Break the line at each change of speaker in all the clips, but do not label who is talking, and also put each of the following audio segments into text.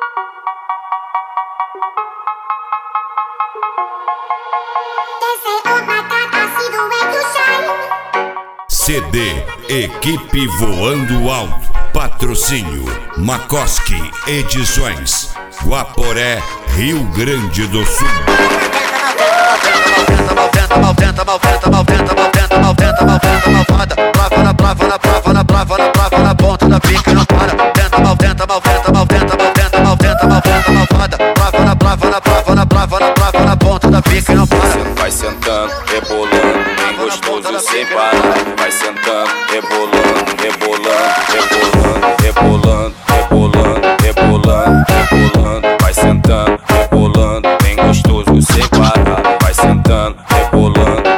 CD Equipe Voando Alto. Patrocínio Makoski Edições, Guaporé, Rio Grande do Sul.
Na ponta da pica não para. Tenta na ponta da pica não para.
Vai sentando, rebolando, bem gostoso sem parar. Vai sentando, rebolando, rebolando. Vai sentando, rebolando, bem gostoso sem parar. Vai sentando, rebolando,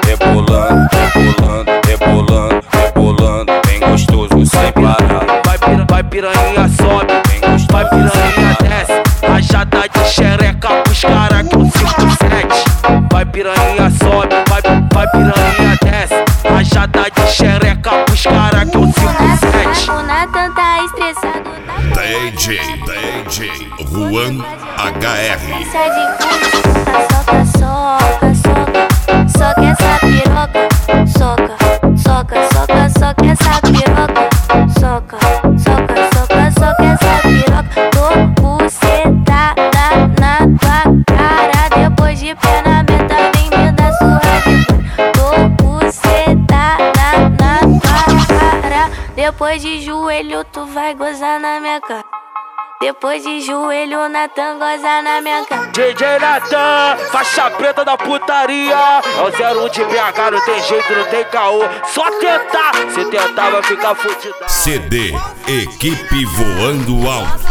bem gostoso sem parar.
Vai piranha sobe, vai piranha desce. Rajada de xereca pros cara que eu 5-7. Vai piranha sobe, vai piranha desce. Rajada de xereca pros cara que eu 5-7.
O Nathan tá estressado.
DJ Juan HR.
Soca essa piroca. Soca essa piroca. Soca essa piroca. Tô bucetada na tua cara. Depois de perna aberta, vem me dar surra de boi. Tô bucetada na tua cara. Depois de joelho, tu vai gozar na minha cara. Depois de joelho, Nathan goza na minha cara.
DJ Nathan, faixa preta da putaria. É o 01 de BH, não tem jeito, não tem caô. Só tentar, se tentar vai ficar fudido.
CD Equipe Voando Alto.